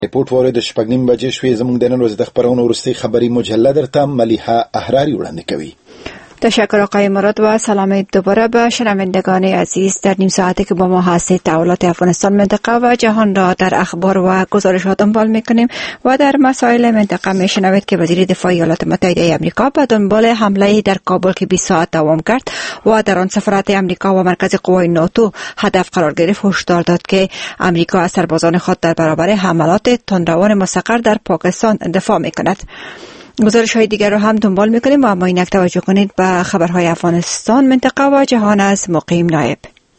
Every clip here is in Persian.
ریپورت وارد 6:30 بجې شوې. زموږ د نن ورځې د خبرونو وروستۍ خبری مجله درته ملیحه احراری وړاندې کوي. تشکر آقای مراد و سلام دوباره به شنوندگان عزیز در نیم ساعتی که با ما هستید. تحولات افغانستان، منطقه و جهان را در اخبار و گزارشات دنبال میکنیم و در مسائل منطقه میشنوید که وزیر دفاع ایالات متحده آمریکا به دنبال حمله در کابل که 20 ساعت دوام کرد و در آن سفارت آمریکا و مرکز قوای ناتو هدف قرار گرفت، هشدار داد که آمریکا از سربازان خود در برابر حملات تندروان مستقر در پاکستان دفاع میکند. گزارش های دیگر رو هم دنبال میکنیم و اما اینک توجه کنید به خبرهای افغانستان، منطقه و جهان از مقیم نایب.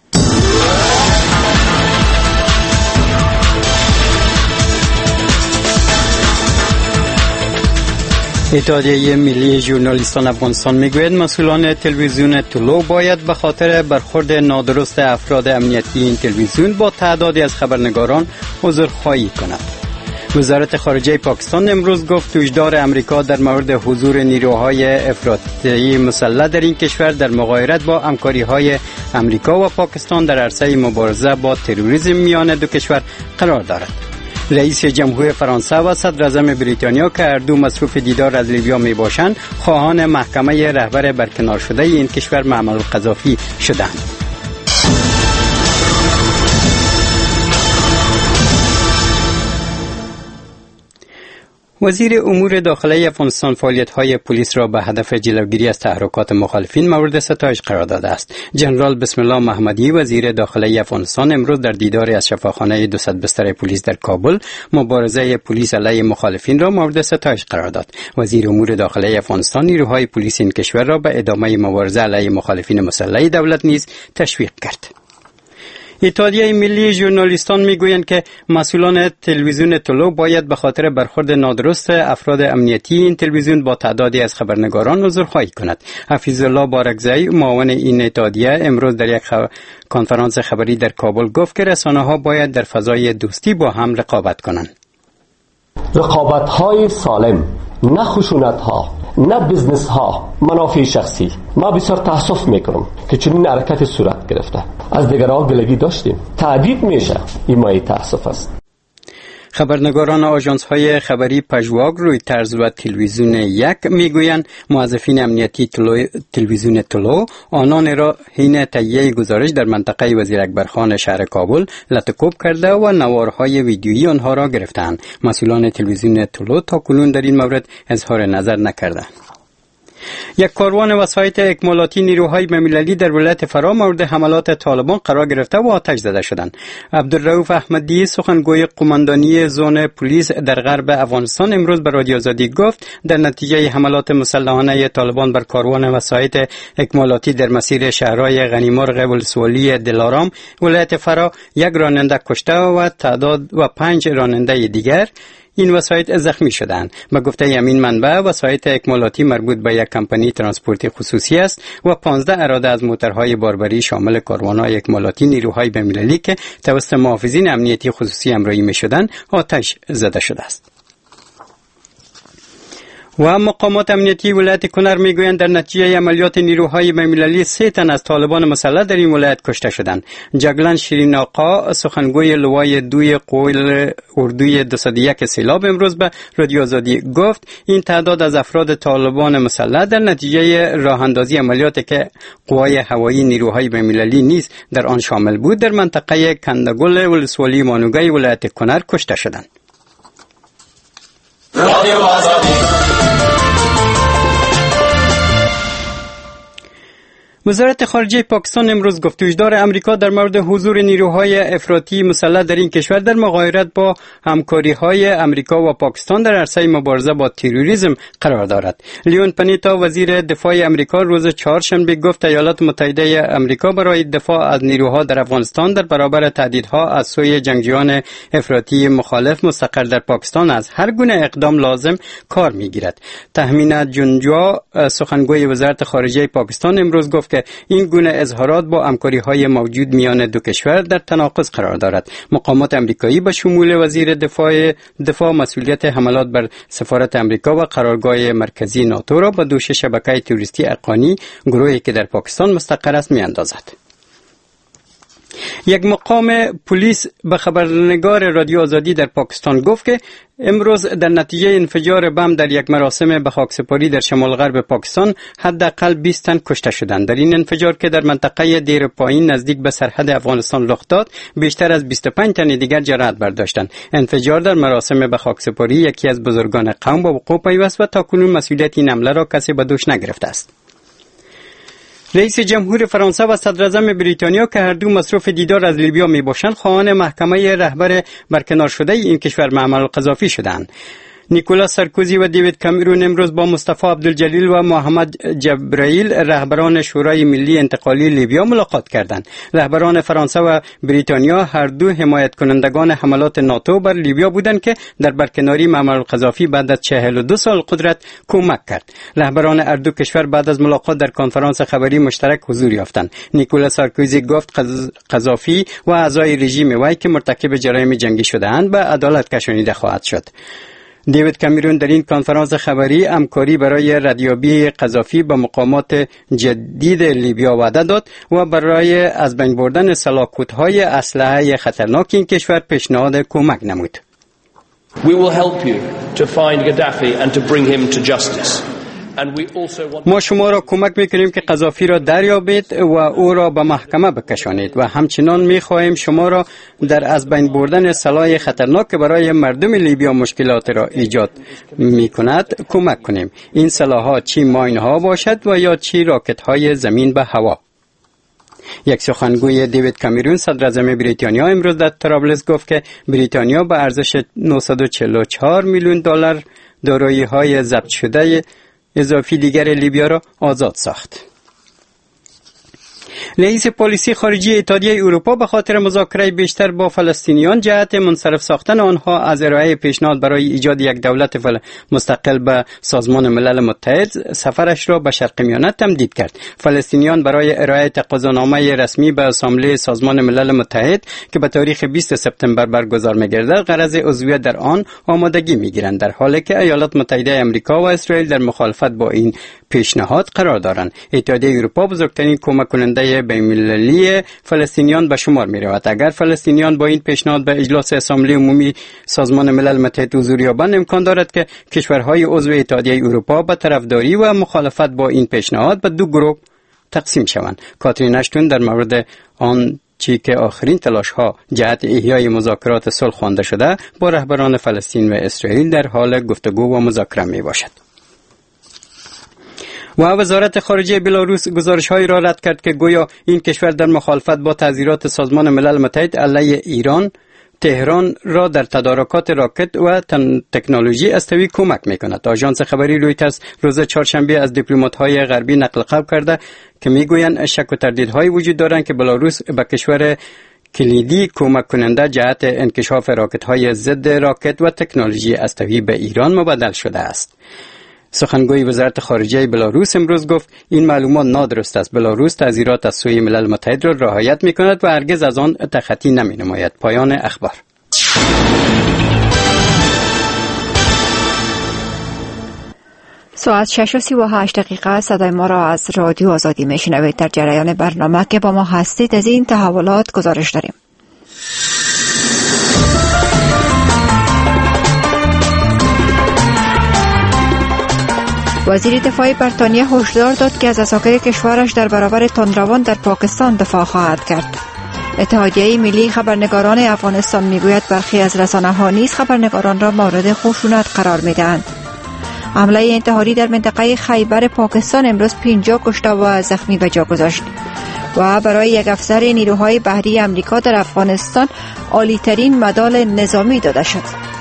اتحادیه ملی ژورنالیستان افغانستان میگوید مسئولان تلویزیون طلوع باید به خاطر برخورد نادرست افراد امنیتی این تلویزیون با تعدادی از خبرنگاران عذرخواهی کند. وزارت خارجه پاکستان امروز گفت هشدار امریکا در مورد حضور نیروهای افراطی مسلح در این کشور در مغایرت با همکاری‌های امریکا و پاکستان در عرصه مبارزه با تروریسم میان دو کشور قرار دارد. رئیس جمهور فرانسه و صدر اعظم بریتانیا که هر دو مصروف دیدار از لیبیا می باشند، خواهان محکمه رهبر برکنار شده این کشور معمر القذافی شدند. وزیر امور داخلی افغانستان فعالیت‌های پلیس را به هدف جلوگیری از تحرکات مخالفین مورد ستایش قرار داده است. جنرال بسم الله محمدی وزیر داخلی افغانستان امروز در دیداری از شفاخانه 200 بستر پلیس در کابل مبارزه پلیس علیه مخالفین را مورد ستایش قرار داد. وزیر امور داخلی افغانستان نیروهای پلیس این کشور را به ادامه مبارزه علیه مخالفین مسلح دولت نیز تشویق کرد. اتحادیه ملی ژورنالیستان میگویند که مسئولان تلویزیون طلوع باید به خاطر برخورد نادرست افراد امنیتی این تلویزیون با تعدادی از خبرنگاران عذرخواهی کند. حفیظ الله بارکزئی معاون این اتحادیه امروز در یک کنفرانس خبری در کابل گفت که رسانه‌ها باید در فضای دوستی با هم رقابت کنند. رقابت‌های سالم، نه خشونت‌ها، نه بیزنس ها، منافع شخصی. ما بسیار تاسف میکنم که چنین حرکت صورت گرفته. از دیگران دلگی داشتیم، تعدید میشه. این مایه تاسف است. خبرنگاران آژانس‌های خبری پژواک، رویترز و تلویزیون یک میگویند موظفین امنیتی تلویزیون طلوع آنان را حین تهیه گزارش در منطقه وزیر اکبرخان شهر کابل لطکوب کرده و نوارهای ویدیویی آنها را گرفتند. مسئولان تلویزیون طلوع تاکنون در این مورد اظهار نظر نکردند. یک کاروان وسایط اکمالاتی نیروهای بین‌المللی در ولایت فرا مورد حملات طالبان قرار گرفته و آتش زده شدند. عبدالرؤوف احمدی سخنگوی قماندانی زون پلیس در غرب افغانستان امروز به رادیو آزادی گفت در نتیجه حملات مسلحانه طالبان بر کاروان وسایط اکمالاتی در مسیر شهرهای غنیمرغ ولسوالی دلارام ولایت فرا یک راننده کشته و تعداد و 5 راننده دیگر این وسایط زخمی شدند. به گفته همین منبع وسایط اکمالاتی مربوط به یک کمپانی ترانسپورتی خصوصی است و 15 اراده از موتورهای باربری شامل کاروان‌های اکمالاتی نیروهای بین‌المللی که توسط محافظین امنیتی خصوصی همراهی می‌شدند آتش زده شده است. و مقامات امنیتی ولایت کنر میگویند در نتیجه عملیات نیروهای بین‌المللی 3 تن از طالبان مسلح در این ولایت کشته شدند. جگلن شیرین آقا سخنگوی لوای 2 قوای اردوی 201 سیلاب امروز به رادیو آزادی گفت این تعداد از افراد طالبان مسلح در نتیجه راه اندازی عملیاتی که قوای هوایی نیروهای بین‌المللی نیز در آن شامل بود در منطقه کندگل ولسوالی مانوگای ولایت کنر کشته شدند. رادیو آزادی. وزارت خارجه پاکستان امروز گفت هشدار امریکا در مورد حضور نیروهای افراطی مسلح در این کشور در مغایرت با همکاری‌های امریکا و پاکستان در عرصه مبارزه با تروریسم قرار دارد. لیون پنیتا وزیر دفاع امریکا روز چهارشنبه گفت ایالات متحده امریکا برای دفاع از نیروها در افغانستان در برابر تهدیدها از سوی جنگجویان افراطی مخالف مستقر در پاکستان از هر گونه اقدام لازم کار می‌گیرد. تهمینه جونجا سخنگوی وزارت خارجه پاکستان امروز گفت که این گونه اظهارات با همکاری‌های موجود میان دو کشور در تناقض قرار دارد. مقامات امریکایی به شمول وزیر دفاع مسئولیت حملات بر سفارت امریکا و قرارگاه مرکزی ناتو را به دوش شبکه توریستی افغانی گروهی که در پاکستان مستقر است میاندازد. یک مقام پلیس به خبرنگار رادیو آزادی در پاکستان گفت که امروز در نتیجه انفجار بم در یک مراسم به خاکسپاری در شمال غرب پاکستان حداقل 20 تن کشته شدند. در این انفجار که در منطقه دیر پایین نزدیک به سرحد افغانستان رخ داد، بیشتر از 25 تن دیگر جراحت برداشتند. انفجار در مراسم به خاکسپاری یکی از بزرگان قوم با وقوع پیوست و تاکنون مسئولیت این حمله را کسی به دوش نگرفته است. رئیس جمهور فرانسه و صدراعظم بریتانیا که هر دو مصروف دیدار از لیبیا می باشند، خواهان محکمه رهبر برکنار شده این کشور معمر القذافی شدند. نیکولاس سارکوزی و دیوید کامرون امروز با مصطفی عبدالجلیل و محمد جبرائیل رهبران شورای ملی انتقالی لیبیا ملاقات کردند. رهبران فرانسه و بریتانیا هر دو حمایت کنندگان حملات ناتو بر لیبیا بودند که در برکناری معمر القذافی بعد از 42 سال قدرت کمک کرد. رهبران هر دو کشور بعد از ملاقات در کنفرانس خبری مشترک حضور یافتند. نیکولاس سارکوزی گفت قذافی و اعضای رژیم وی که مرتکب جرایم جنگی شده‌اند به عدالت کشانیده خواهد شد. دیوید کامرون در این کنفرانس خبری همکاری برای ردیابی قذافی با مقامات جدید لیبیا وعده داد و برای از بین بردن سلاکوت‌های اسلحه خطرناک این کشور پیشنهاد کمک نمود. We will help you to find Gaddafi and to bring him to justice. ما شما را کمک میکنیم که قذافی را دریابید و او را به محکمه بکشانید و همچنان میخواهیم شما را در از بین بردن سلاح خطرناک که برای مردم لیبیا مشکلات را ایجاد میکند کمک کنیم. این سلاح‌ها چی ماین‌ها باشد و یا چی راکت‌های زمین به هوا. یک سخنگوی دیوید کامرون صدراعظم بریتانیا امروز در طرابلس گفت که بریتانیا به ارزش 944 میلیون دلار دارایی‌های ضبط شده اضافی دیگر لیبیا را آزاد ساخت. رئیس پلیسی خارجی اتحادیه اروپا به خاطر مذاکره بیشتر با فلسطینیان جهت منصرف ساختن آنها از ارائه پیشنهاد برای ایجاد یک دولت مستقل به سازمان ملل متحد سفرش را به شرق میانه تمدید کرد. فلسطینیان برای ارائه تقاضانامه رسمی به اسامبله سازمان ملل متحد که به تاریخ 20 سپتامبر برگزار می‌گردد غرض عضویت در آن آمادگی می‌گیرند، در حالی که ایالات متحده آمریکا و اسرائیل در مخالفت با این پیشنهاد قرار دارند. اتحادیه اروپا بزرگترین کمک کننده بین‌المللی فلسطینیان به شمار می‌رود. اگر فلسطینیان با این پیشنهاد به اجلاس اسامبله عمومی سازمان ملل متحد حضور یابند، امکان دارد که کشورهای عضو اتحادیه اروپا به طرفداری و مخالفت با این پیشنهاد به دو گروه تقسیم شوند. کاترین اشتون در مورد آن چی که آخرین تلاش‌ها جهت احیای مذاکرات صلح خوانده شده با رهبران فلسطین و اسرائیل در حال گفتگو و مذاکره میباشد. و وزارت خارجه بلاروس گزارش‌هایی را رد کرد که گویا این کشور در مخالفت با تعزیرات سازمان ملل متحد علیه ایران تهران را در تدارکات راکت و تکنولوژی استوی کمک می‌کند. آژانس خبری رویترز روز چهارشنبه از دیپلمات‌های غربی نقل قول کرده که می‌گویند شک و تردیدهایی وجود دارند که بلاروس به کشور کلیدی کمک کننده جهت انکشاف راکت‌های ضد راکت و تکنولوژی استوی به ایران مبادل شده است. سخنگوی وزارت خارجه بلاروس امروز گفت این معلومات نادرست است. بلاروس تعزیرات از سوی ملل متحد را رعایت می‌کند و هرگز از آن تخطی نمی‌نماید. پایان اخبار. ساعت 6:38 صدای ما را از رادیو آزادی میشنوید. در جریان برنامه که با ما هستید از این تحولات گزارش داریم. وزیر دفاع بریتانیا هشدار داد که از عساکر کشورش در برابر تندروان در پاکستان دفاع خواهد کرد. اتحادیه ملی خبرنگاران افغانستان میگوید برخی از رسانه‌ها نیز خبرنگاران را مورد خشونت قرار میدهند. حمله انتحاری در منطقه خیبر پاکستان امروز 50 کشته و زخمی به جا گذاشت و برای یک افسر نیروهای بحری آمریکا در افغانستان عالی‌ترین مدال نظامی داده شد.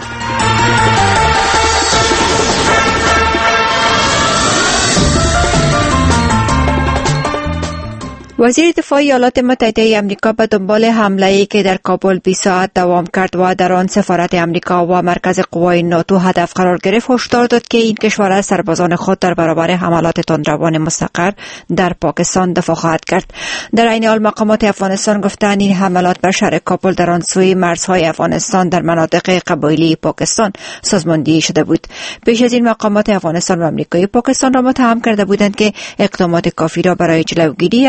وزیر دفاع ایالات متحده آمریکا به دنبال حمله‌ای که در کابل 20 ساعت دوام کرد و در آن سفارت آمریکا و مرکز قوای ناتو هدف قرار گرفت، هشدار داد که این کشور از سربازان خود در برابر حملات تندروان مستقر در پاکستان دفاع خواهد کرد. در عین حال مقامات افغانستان گفتند این حملات بر شهر کابل در آن سوی مرزهای افغانستان در مناطق قبایلی پاکستان سازماندهی شده بود. پیش از این مقامات افغانستان و آمریکایی پاکستان را متهم کرده بودند که اقدامات کافی را برای جلوگیری از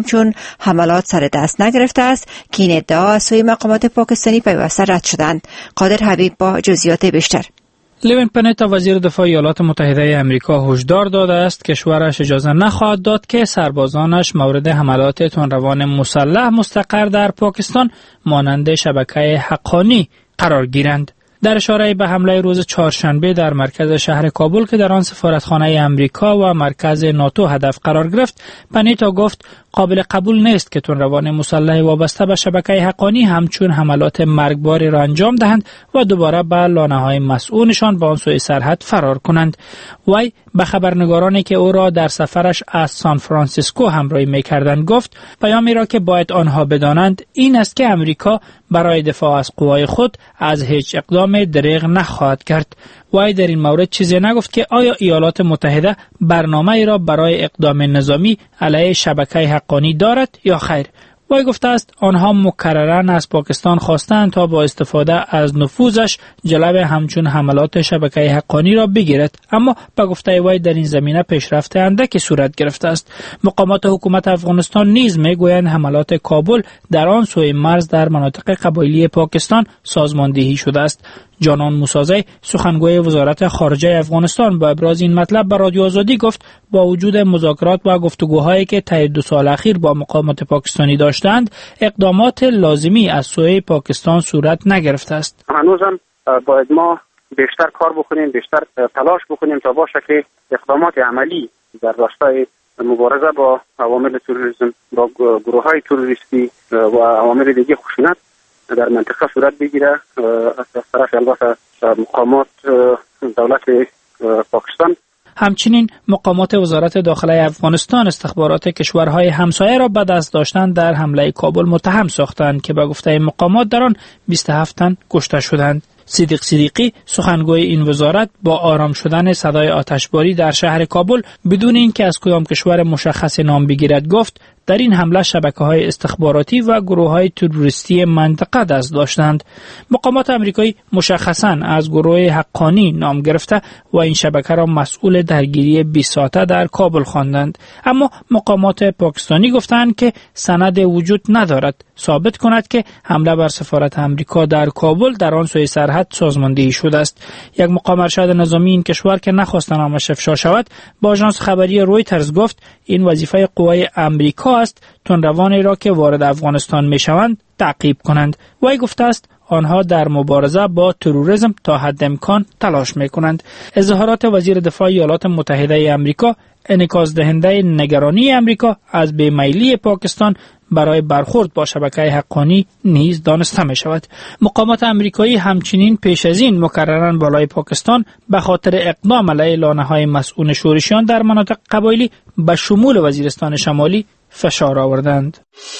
همچون حملات سر دست نگرفته است که این ادعا از سوی مقامات پاکستانی پیوسته رد شدند. قادر حبیب با جزئیات بیشتر. لیون پنتا وزیر دفاع ایالات متحده آمریکا هشدار داده است کشورش اجازه نخواهد داد که سربازانش مورد حملات تندروان مسلح مستقر در پاکستان مانند شبکه حقانی قرار گیرند. در اشاره به حمله روز چهارشنبه در مرکز شهر کابل که در آن سفارتخانه آمریکا و مرکز ناتو هدف قرار گرفت، پنیتا گفت قابل قبول نیست که تندروان مسلح وابسته به شبکه حقانی همچون حملات مرگباری را انجام دهند و دوباره به لانه‌های مسئولشان به آن سوی سرحد فرار کنند. وی به خبرنگارانی که او را در سفرش از سان فرانسیسکو همراهی می‌کردند گفت پیامی را که باید آنها بدانند این است که امریکا برای دفاع از قوای خود از هیچ اقدام دریغ نخواهد کرد. وی در این مورد چیزی نگفت که آیا ایالات متحده برنامه‌ای را برای اقدام نظامی علیه شبکه حقانی دارد یا خیر. وی گفته است آنها مکرراً از پاکستان خواستند تا با استفاده از نفوذش جلوی همچون حملات شبکه حقانی را بگیرد، اما به گفته وی در این زمینه پیشرفت اندکی صورت گرفته است. مقامات حکومت افغانستان نیز میگویند حملات کابل در آن سوی مرز در مناطق قبایلی پاکستان سازماندهی شده است. جانان موسازی سخنگوی وزارت خارجه افغانستان با ابراز این مطلب به رادیو آزادی گفت با وجود مذاکرات و گفتگوهایی که طی 2 سال اخیر با مقامات پاکستانی داشتند، اقدامات لازمی از سوی پاکستان صورت نگرفته است. هنوزم باید ما بیشتر کار بکنیم، بیشتر تلاش بکنیم تا باشه که اقدامات عملی در راستای مبارزه با عوامل تروریسم، با گروه‌های تروریستی و عوامل دیگه خشونت در منطقه صورت بگیره. از طرف البته مقامات دولت پاکستان. همچنین مقامات وزارت داخله افغانستان استخبارات کشورهای همسایه را به دست داشتن در حمله کابل متهم ساختند که به گفته مقامات در آن 27 تن کشته شدند. صدیق صدیقی سخنگوی این وزارت با آرام شدن صدای آتشباری در شهر کابل بدون اینکه از کدام کشور مشخص نام بگیرد گفت در این حمله شبکه‌های استخباراتی و گروه‌های تروریستی منطقه دست داشتند. مقامات آمریکایی مشخصاً از گروه حقانی نام گرفته و این شبکه را مسئول درگیری 20 ساعته در کابل خواندند، اما مقامات پاکستانی گفتند که سند وجود ندارد ثابت کند که حمله بر سفارت آمریکا در کابل در آن سوی سرحد سازماندهی شده است. یک مقام ارشد نظامی این کشور که نخواست نامش افشا شود با آژانس خبری رویترز گفت این وظیفه قوای آمریکا است تندروانی را که وارد افغانستان میشوند تعقیب کنند. وی گفته است آنها در مبارزه با تروریسم تا حد امکان تلاش میکنند. اظهارات وزیر دفاع ایالات متحده آمریکا انعکاس دهنده نگرانی آمریکا از بیمیلی پاکستان برای برخورد با شبکه حقانی نیز دانسته می شود. مقامات آمریکایی همچنین پیش از این مکرراً بالای پاکستان به خاطر اقدام علیه لانه‌های مسئول شورشیان در مناطق قبایلی به شمول وزیرستان شمالی فشار آوردند.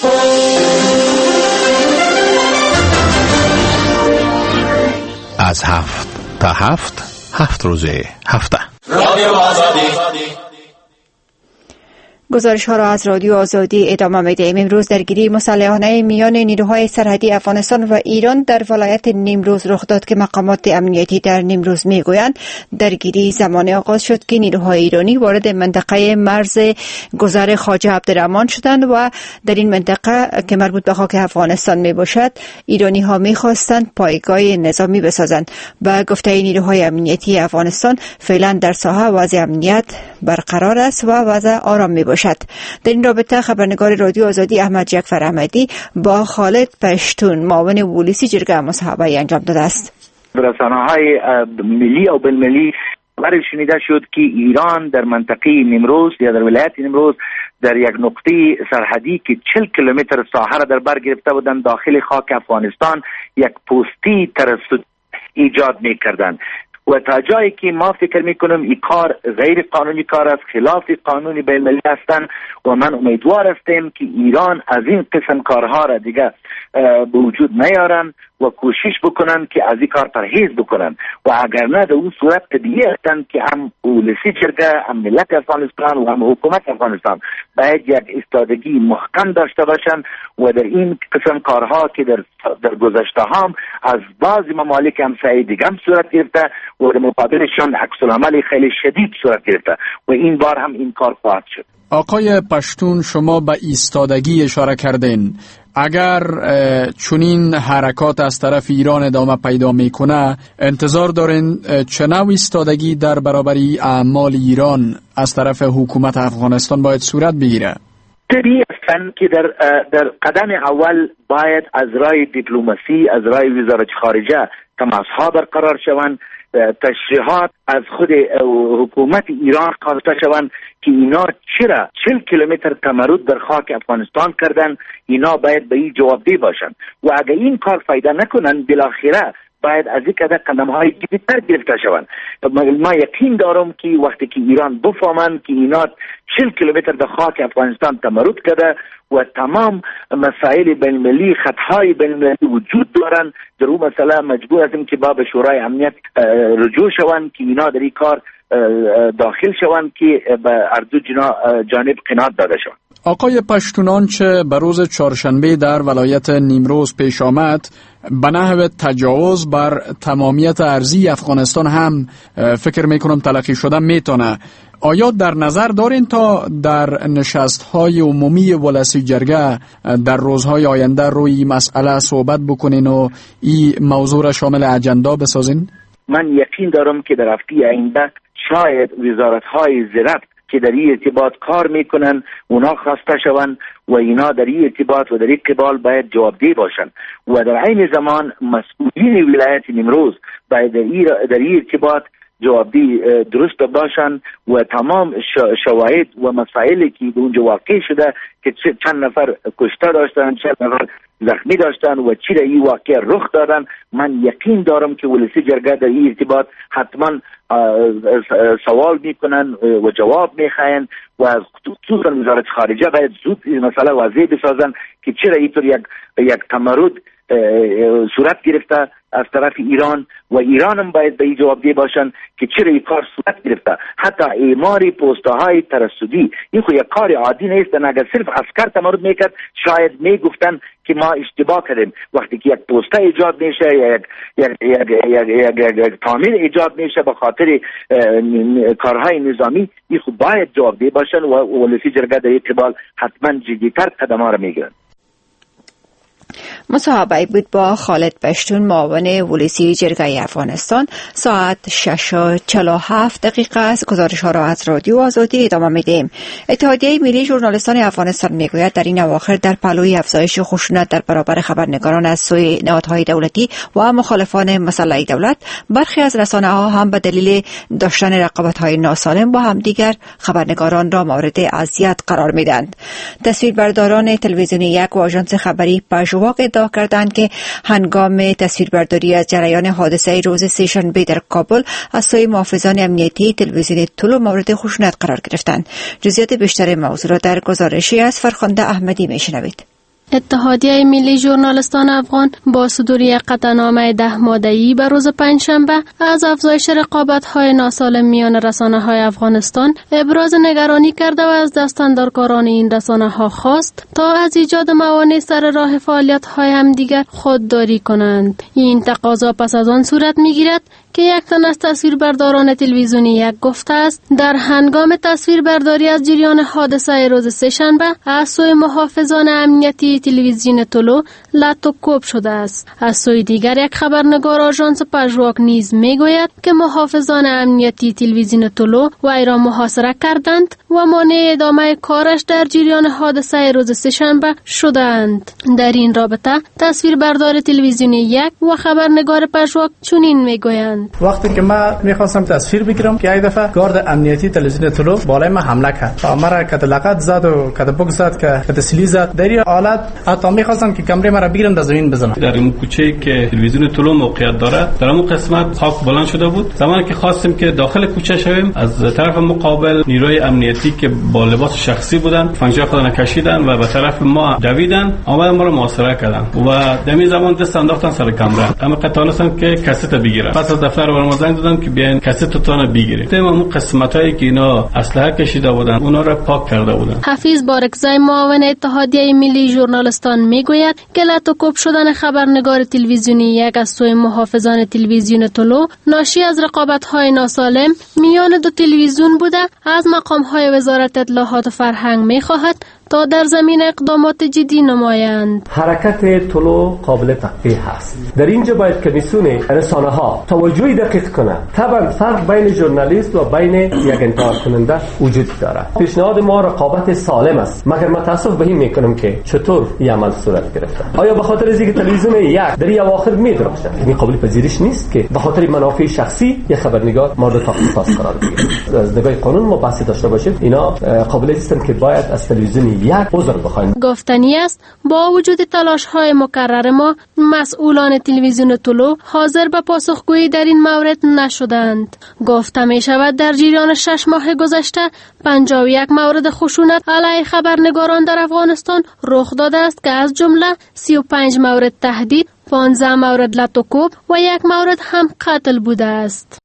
از 7 تا 7 روز هفته رادیو آزادی. گزارش ها را از رادیو آزادی ادامه می‌دهیم. امروز درگیری مسلحانه میان نیروهای سرحدی افغانستان و ایران در ولایت نیمروز رخ داد که مقامات امنیتی در نیمروز میگویند درگیری زمانی آغاز شد که نیروهای ایرانی وارد منطقه مرز گذر خواجه عبدالرحمن شدند و در این منطقه که مربوط به خاک افغانستان میباشد ایرانی ها میخواستند پایگاه نظامی بسازند. با گفته نیروهای امنیتی افغانستان فعلا در ساحه وضع امنیت برقرار است و وضع آرام میباشد. در این رابطه خبرنگار رادیو آزادی احمد جعفر احمدی با خالد پشتون معاون پلیسی جرگه مصاحبه انجام داده است. رسانه‌های ملی و بین‌المللی خبر شنیده شد که ایران در منطقه نیمروز یا در ولایت نیمروز در یک نقطه سرحدی که 40 کیلومتر ساحه را در بر گرفته بودند داخل خاک افغانستان یک پستی ترصد ایجاد می‌کردند و تا جایی که ما فکر میکنم این کار غیر قانونی کار است، خلاف قانونی بین المللی هستند و من امیدوار هستم که ایران از این قسم کارها را دیگه به وجود نیارن و کوشش بکنن که از این کار پرهیز بکنن و اگر نه در اون صورت طبیعی هستند که هم پلیسی جرگه، هم ملت افغانستان و هم حکومت افغانستان باید یک ایستادگی محکم داشته باشن و در این قسم کارها که در گذشته هم از بعضی ممالک همسایه دیگه هم صورت گرفته و در مقابلشان عکس العمل خیلی شدید صورت گرفته و این بار هم این کار خواهد شد. آقای پشتون، شما به ایستادگی اشاره کردین. اگر چنین حرکات از طرف ایران ادامه پیدا میکنه، انتظار دارین چه نوع ایستادگی در برابر اعمال ایران از طرف حکومت افغانستان باید صورت بگیره؟ طبیعی هستند که در قدم اول باید از راه دیپلماسی، از راه وزارت خارجه تماس‌ها برقرار شوند، تشریحات از خود حکومت ایران خواسته شوند که اینا چرا 40 کیلومتر تمرد در خاک افغانستان کردن، اینا باید به این جوابدهی باشند و اگر این کار فایده نکنن بالاخره باید از یک قدم‌های جدی‌تر گرفته شوند. ما یقین دارم که وقتی که ایران بفهمند که اینا 40 کیلومتر در خاک افغانستان تمرد کرده و تمام مسائل بین‌المللی، خطهای بین‌المللی وجود دارند، در اون مسئله مجبور هستیم که با به شورای امنیت رجوع شوند که اینا در این کار داخل شوند که به اردو جانب قناعت داده شوند. آقای پشتونان، چه به روز چهارشنبه در ولایت نیمروز پیش آمد، به نحو تجاوز بر تمامیت ارضی افغانستان هم فکر میکنم تلقی شده میتونه. آیا در نظر دارین تا در نشست‌های عمومی ولسی جرگه در روزهای آینده روی این مسئله صحبت بکنین و این موضوع را شامل اجندا بسازین؟ من یقین دارم که در هفته آینده شاید وزارت‌های زراعت که در این ارتباط کار میکنن اونا خواسته شوند و اینا در این ارتباط و در این قبال باید جوابدهی باشند و در عین زمان مسئولین ولایت نیمروز باید در این ارتباط جوابدهی درست باشند و تمام شواهد و مسائلی که اونجا واقع شده که چند نفر کشته داشتن، چند نفر زخمی داشتن و چی را این واقع رخ دادن، من یقین دارم که ولسی جرگه در این ارتباط حتما سوال میکنن و جواب میخواین و خصوصا وزارت خارجه باید زود این مسئله واضح بسازن که چرا اینطور یک تمرد صورت گرفته از طرف ایران و ایران هم باید به این جوابدهی باشن که چرا این کار صورت گرفته. حتی اعمار پوست‌های ترصدی این خو یک کار عادی نیست، اگر صرف عسکر تمرد میکرد شاید میگفتن که ما اشتباه کردیم. وقتی که یک پوسته ایجاد میشه یا یک تعمیر ایجاد میشه به خاطر کارهای نظامی، این خو باید جوابدهی باشن و ولسی جرگه در این قبال حتما جدی‌تر قدم‌ها را میگیرن. مصاحبه بود با خالد پشتون، معاون ولسی جرگه افغانستان. ساعت 6:47 است. گزارش ها را از رادیو آزادی ادامه میدیم. اتحادیه ملی ژورنالیستان افغانستان میگوید در این اواخر در پلوی افزایش خشونت در برابر خبرنگاران از سوی نهادهای دولتی و مخالفان مسلح دولت، برخی از رسانه ها هم به دلیل داشتن رقابت های ناسالم با همدیگر خبرنگاران را مورد اذیت قرار میدند. تصویربرداران تلویزیون یک و آژانس خبری پژواک ادعا کردند که هنگام تصویربرداری از جریان حادثه روز سه‌شنبه در کابل از سوی محافظان امنیتی تلویزیون طلو مورد خشونت قرار گرفتند. جزئیات بیشتر موضوع را در گزارشی از فرخنده احمدی میشنوید. اتحادیه ملی ژورنالیستان افغان با صدور یک قطعنامه 10 ماده‌ای به روز پنجشنبه از افزایش رقابت‌های ناسالم میان رسانه‌های افغانستان ابراز نگرانی کرده و از دستاندارکاران این رسانه‌ها خواست تا از ایجاد موانع سر راه فعالیت‌های همدیگر خودداری کنند. این تقاضا پس از آن صورت می‌گیرد که یک تن از تصویربرداران تلویزیونی یک گفته است در هنگام تصویربرداری از جریان حادثه روز سه‌شنبه از سوی محافظان امنیتی تلویزیون طلو لط و کوب شده است. از سوی دیگر یک خبرنگار آژانس پژواک نیز میگوید که محافظان امنیتی تلویزیون طلو وی را محاصره کردند و مانع ادامه کارش در جریان حادثه روز سه‌شنبه شدند. در این رابطه تصویربردار تلویزیونی یک و خبرنگار پژواک چنین میگویند: وقتی که من میخواستم تصویر بگیرم که یک دفعه گارد امنیتی تلویزیون طلو بالای من حمله کرد و مرا کتلقت زد و کتبوک زد که کتسلی زد. در این حالت حتی میخواستم که کمره مرا بگیرن در زمین بزنم. در این کوچه که تلویزیون طلو موقعیت داره در اون قسمت خاک بلند شده بود. زمانی که خواستیم که داخل کوچه شویم از طرف مقابل نیروی امنیتی که با لباس شخصی بودن فنجر خودن کشیدن و به طرف ما دویدن، آمدن ما رو محاصره کردن و در این زمان دست انداختن سر کمره. اما قطعا که کست بگیرن. پس از نفر ما زنگ دادن که بیاین کاستتون بگیرید. اون قسمتایی که اینا اسلحه کشیده بودن اونا را پاک کرده بودن. حفیظ بارکزای معاون اتحادیه ملی ژورنالیستان میگوید که لطوکوب شدن خبرنگار تلویزیونی یک از سوی محافظان تلویزیون طلوع ناشی از رقابت‌های ناسالم میان دو تلویزیون بوده. از مقام‌های وزارت اطلاعات و فرهنگ می‌خواهد تا در زمین اقدامات جدی نمایند. حرکت طلوع قابل تقبیح است. در اینجا باید کمیسیون رسانه‌ها توجهی دقیق کنه. طبعا فرق بین ژورنالیست و بین یک انتقاد کننده وجود دارد. پیشنهاد ما رقابت سالم است. مگر من تاسف به این میکنم که چطور این عمل صورت گرفته. آیا به خاطر از اینکه تلویزیون یک در این اواخر میدرخشه؟ این قابل پذیرش نیست که به خاطر منافع شخصی یک خبرنگار مورد تخصص قرار بگیره. از نگاه قانون ما بحث داشته باشیم. اینا قابل است که باید از تلویزیون گفتنی است با وجود تلاش‌های مکرر ما مسئولان تلویزیون طلوع حاضر به پاسخگویی در این مورد نشدند. گفته می شود در جریان 6 ماه گذشته 51 مورد خشونت علیه خبرنگاران در افغانستان رخ داده است که از جمله 35 مورد تهدید، 15 مورد لطوکوب و 1 مورد هم قتل بوده است.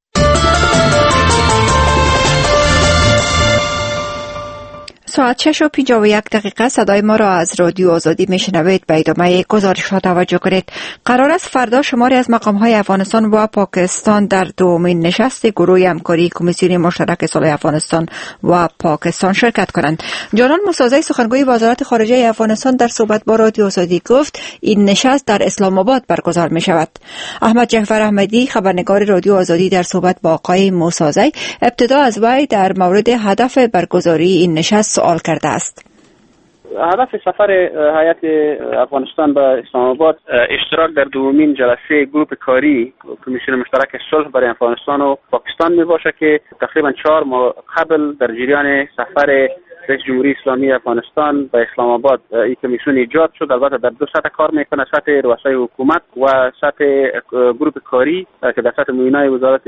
ساعت 6:51 صدای ما را از رادیو آزادی میشنوید. به ادامه گزارش ها توجه کنید. قرار است فردا شماری از مقام‌های افغانستان و پاکستان در دومین نشست گروه همکاری کمیسیون مشترک صلح افغانستان و پاکستان شرکت کنند. جانان موسازی سخنگوی وزارت خارجه افغانستان در صحبت با رادیو آزادی گفت این نشست در اسلام آباد برگزار می شود. احمد جعفر احمدی خبرنگار رادیو آزادی در صحبت با آقای موسازی ابتدا از وی در مورد هدف برگزاری این نشست سوال کرده است. هدف سفر هیئت افغانستان به اسلام آباد اشتراک در دومین جلسه گروه کاری کمیسیون مشترک صلح برای افغانستان و پاکستان می باشه که تقریبا 4 ماه قبل در جریان سفر رئیس جمهوری اسلامی افغانستان به اسلام آباد این کمیسیون ایجاد شد. البته در دو سطح کار میکنه، سطح رؤسای حکومت و سطح گروه کاری که در سطح معینای وزارت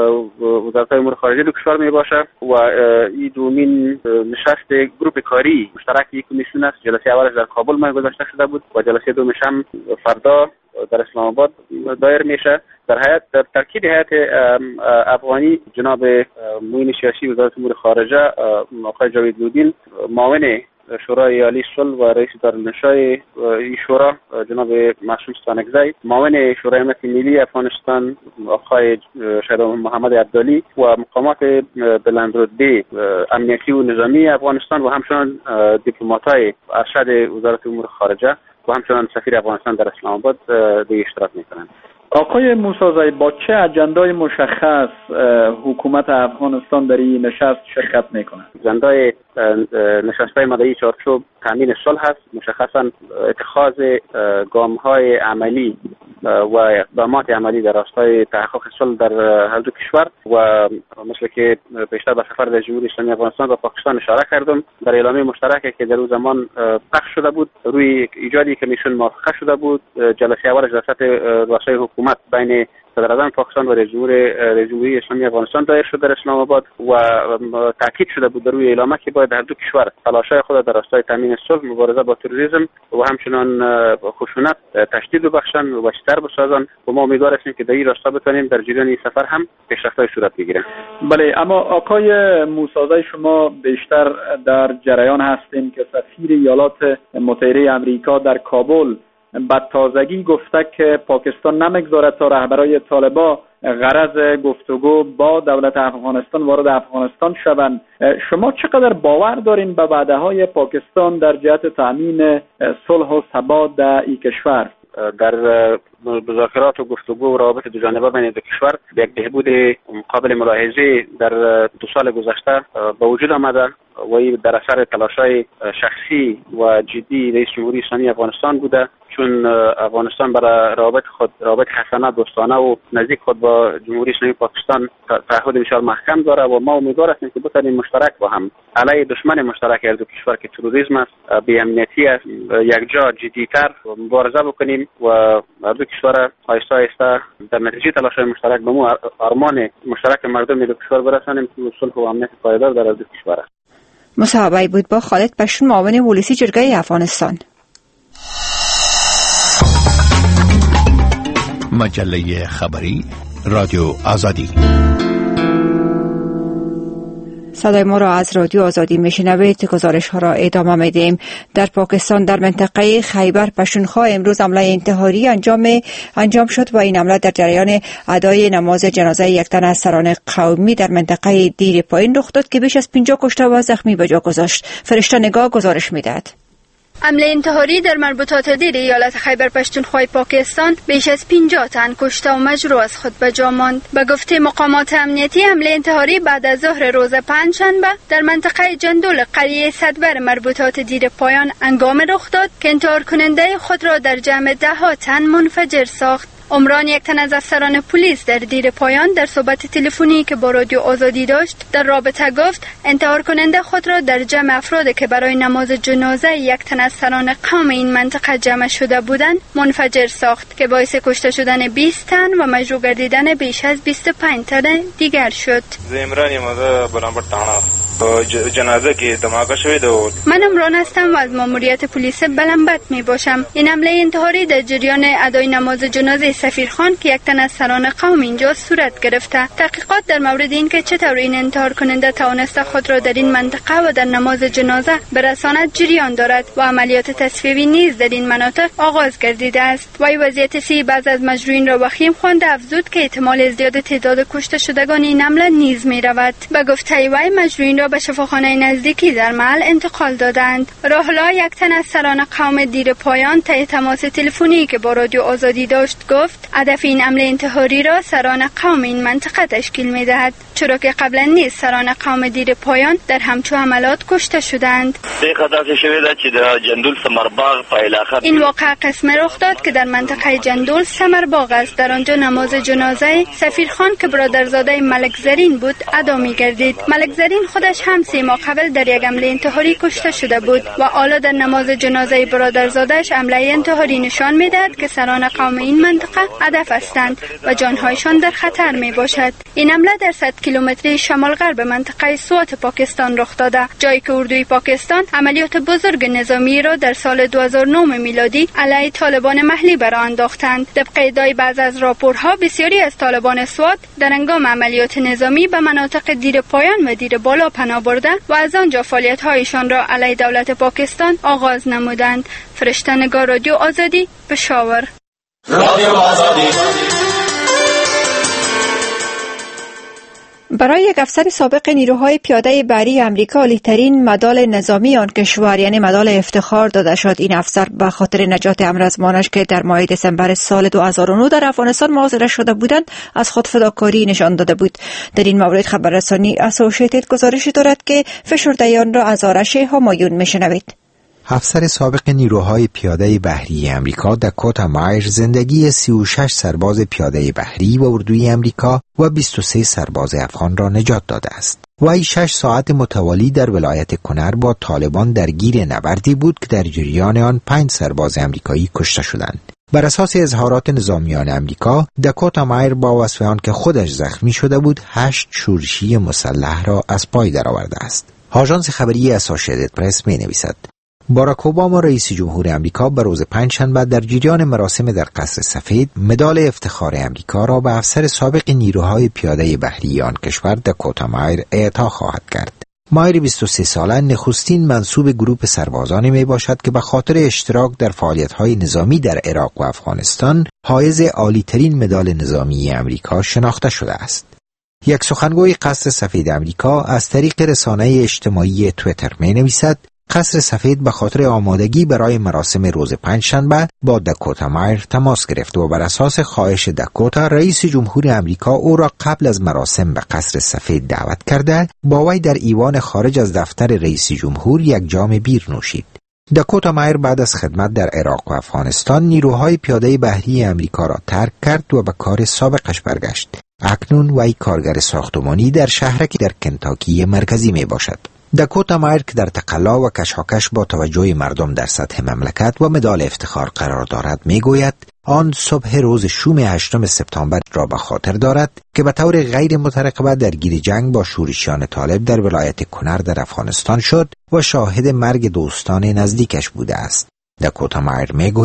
امور خارجه دو کشور می باشه و این دومین نشست گروه کاری مشترک این کمیسیون است. جلسه اولش در کابل ماه گذشته شده بود و جلسه دومش هم فردا در اسلام آباد دایر میشه. در ترکیب هیئت افغانی جناب معین سیاسی وزارت امور خارجه آقای جاوید لودین، معاون شورای عالی صلح و رئیس دارالنشای این شورا جناب معصوم ستانکزی، معاون شورای امنیت ملی افغانستان آقای شهید محمد عبدالی و مقامات بلندرتبه امنیتی و نظامی افغانستان و همچنان دیپلمات‌های ارشد وزارت امور خارجه و همچنان سفیر افغانستان در اسلام آباد به اشتراک میکنند. آقای موسازی با چه اجندای مشخص حکومت افغانستان در این نشست شرکت میکنه؟ اجندای نشست‌های مدعی چارچوب تامین صلح است، مشخصا اتخاذ گام‌های عملی و اقدامات عملی در راستای تحقق صلح در هر دو کشور و مثل که پیشتر به سفر رئیس جمهوری اسلامی افغانستان و پاکستان اشاره کردم، در اعلامیه مشترکی که در اون زمان پخش شده بود روی ایجاد کمیسیون موافقه شده بود. جلسه اولش در سطح رؤسای حکومت بین صدر اعظم پاکستان و رئیس جمهوری اسلامی افغانستان دایر شد در اسلام آباد و تاکید شده بود در روی اعلامیه که باید هر دو کشور تلاش‌های خود در راستای تامین صلح، مبارزه با تروریسم و همچنان خشونت تشدید ببخشند و بیشتر بسازند و ما امیدوار هستیم که در این راستا بتونیم در جریان این سفر هم پیشرفت‌های صورت بگیره. بله، اما آقای موسازی شما بیشتر در جریان هستین که سفیر ایالات متحده آمریکا در کابل به تازگی گفته که پاکستان نمیگذارد تا رهبرای طالبان غرض گفتگو با دولت افغانستان وارد افغانستان شوند. شما چقدر باور دارین به وعده‌های پاکستان در جهت تامین صلح و ثبات در این کشور؟ در مذاکرات و گفتگو و روابط دو جانبه بین دو کشور یک بهبود قابل ملاحظه در 2 سال گذشته به وجود آمده و این در اثر تلاش‌های شخصی و جدی رئیس جمهوری اسلامی افغانستان بوده، چون افغانستان برای روابط حسنه دوستانه و نزدیک خود با جمهوری اسلامی پاکستان تعهد بسیار محکم داره و ما امیدوار هستیم که بتوانیم مشترک با هم علیه دشمن مشترک هر دو کشور که تروریسم است، بی‌امنیتی است، یک جا جدی‌تر مبارزه بکنیم و هر دو کشور آهسته آهسته در نتیجه تلاش‌های مشترک به مو آرمان مشترک مردم دو کشور برسانیم که صلح و امنیت پایدار در هر دو کشور است. مصاحبه بود با خالد پشتون، معاون پلیسی جرگه افغانستان. مجله خبری رادیو آزادی. صدای ما را از رادیو آزادی میشنوید. گزارش ها را ادامه میدیم. در پاکستان در منطقه خیبر پختونخوا امروز حمله انتحاری انجام شد و این حمله در جریان ادای نماز جنازه یک تن از سران قومی در منطقه دیر پایین رخ داد که بیش از 50 کشته و زخمی به جا گذاشت. فرشته نگاه گزارش میدهد. حمله انتحاری در مربوطات دیر ایالت خیبر پختونخوا پاکستان بیش از 50 تن کشته و مجروح از خود به جا ماند. به گفته مقامات امنیتی حمله انتحاری بعد از ظهر روز پنجشنبه در منطقه جندول قریه صدبر مربوطات دیر پایان هنگام رخ داد که انتحار کننده خود را در جمع 10 تن منفجر ساخت. عمران، یک تن از افسران پلیس در دیر پایان، در صحبت تلفنی که با رادیو آزادی داشت در رابطه گفت انتحار کننده خود را در جمع افرادی که برای نماز جنازه یک تن از سران قوم این منطقه جمع شده بودند منفجر ساخت که باعث کشته شدن 20 تن و مجروح گردیدن بیش از 25 تن دیگر شد. جنازه که دماغه شده بود. من عمران هستم و از ماموریت پلیس بلنبت می باشم. این حمله انتحاری در جریان ادای نماز جنازه سفیرخان که یک تن از سران قوم اینجا صورت گرفته. تحقیقات در مورد این که چطور این انتحار کننده توانسته خود را در این منطقه و در نماز جنازه برساند جریان دارد و عملیات تصفیه‌ای نیز در این مناطق آغاز گردیده است. وی وضعیت صحی بعض از مجروحین را وخیم خوانده افزود که احتمال زیاد تعداد کشته شدگان این حمله نیز می رود. به گفته وی مجروحین را به شفاخانه نزدیکی در محل انتقال دادند. راهلا، یک تن از سران قوم دیر پایان طی تماس تلفنی که با رادیو آزادی داشت گفت هدف این حمله انتحاری را سران قوم این منطقه تشکیل می دهد، چرا که قبلا نیز سران قوم دیر پایان در همچو حملات کشته شدند. این واقع قسم رخ داد که در منطقه جندول سمرباغ است. در آنجا نماز جنازه سفیرخان که برادرزاده ملک زرین بود ادا می گردید. ملک زرین خودش هم 3 ماه قبل در یک حمله انتحاری کشته شده بود و حالا در نماز جنازه برادرزاده‌اش حمله انتحاری نشان می‌دهد که سران قوم این منطقه هدف هستند و جان‌هایشان در خطر میباشد. این حمله در 100 کیلومتری شمال غرب منطقه سوات پاکستان رخ داده، جایی که اردوی پاکستان عملیات بزرگ نظامی را در سال 2009 میلادی علیه طالبان محلی برآ انداختند. طبق ادعای بعض از راپورها بسیاری از طالبان سوات در هنگام عملیات نظامی به مناطق دیر پایان و دیر بالا پناه برده و از آنجا فعالیت‌هایشان را علیه دولت پاکستان آغاز نمودند. فرشته نگاه، رادیو آزادی، پشاور. رادیو آزادی. برای یک افسر سابق نیروهای پیاده بحری امریکا عالی‌ترین مدال نظامی آن کشور یعنی مدال افتخار داده شد. این افسر به خاطر نجات همرزمانش که در ماه دسامبر سال 2009 در افغانستان محاصره شده بودند از خود فداکاری نشان داده بود. در این مورد خبررسانی اسوسییتد گزارشی دارد که فشرده آن را از آرش همایون میشنوید. افسر سابق نیروهای پیاده بحری امریکا داکوتا مایر زندگی 36 سرباز پیاده بحری و اردوی امریکا و 23 سرباز افغان را نجات داده است. وی 6 ساعت متوالی در ولایت کنر با طالبان درگیر نبردی بود که در جریان آن 5 سرباز امریکایی کشته شدند. بر اساس اظهارات نظامیان امریکا، داکوتا مایر با وصف آن که خودش زخمی شده بود 8 شورشی مسلح را از پای درآورده است. آژانس خبری اسوسییتد پرس می‌نویسد باراک اوباما رئیس جمهور امریکا به روز پنجشنبه در جریان مراسم در قصر سفید مدال افتخار امریکا را به افسر سابق نیروهای پیاده بحری آن کشور داکوتا مایر اعطا خواهد کرد. مایر 23 ساله نخستین منصوب گروه سربازانی می باشد که به خاطر اشتراک در فعالیت‌های نظامی در عراق و افغانستان حائز عالی‌ترین مدال نظامی امریکا شناخته شده است. یک سخنگوی قصر سفید امریکا از طریق رسانه اجتماعی توییتر می نویسد قصر سفید به خاطر آمادگی برای مراسم روز پنجشنبه با داکوتا مایر تماس گرفت و بر اساس خواهش داکوتا رئیس جمهور امریکا او را قبل از مراسم به قصر سفید دعوت کرده با وی در ایوان خارج از دفتر رئیس جمهور یک جام بیر نوشید. داکوتا مایر بعد از خدمت در عراق و افغانستان نیروهای پیاده بحری امریکا را ترک کرد و به کار سابقش برگشت. اکنون وی کارگر ساختمانی در شهرکی در کنتاکی مرکزی می باشد. داکوتا مایر که در تقلا و کشاکش با توجه مردم در سطح مملکت و مدال افتخار قرار دارد میگوید آن صبح روز شوم 8 سپتامبر را به خاطر دارد که به طور غیر مترقبه درگیر جنگ با شورشیان طالب در ولایت کنر در افغانستان شد و شاهد مرگ دوستان نزدیکش بوده است. داکوتا مایر میگوید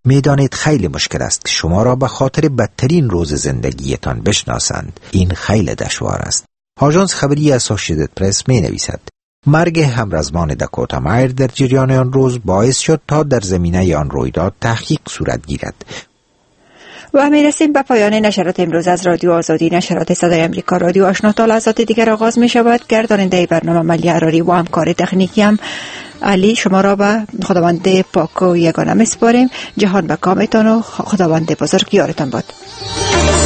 میدانید خیلی مشکل است که شما را به خاطر بدترین روز زندگیتان بشناسند. این خیلی دشوار است. آژانس خبری اسوسییتد پرس می نویسد مرگ همرزمان داکوتا مایر در جریان آن روز باعث شد تا در زمینه آن رویداد تحقیق صورت گیرد. و میرسیم به پایان نشرات امروز از رادیو آزادی. نشرات صدای امریکا رادیو آشنا تا لحظات دیگر آغاز می شود. گرداننده برنامه ملی عراری و همکار تکنیکی هم علی. شما را به خداوند پاک و یگانه میسپاریم. جهان به کامتان و خداوند بزرگ یارتان باد.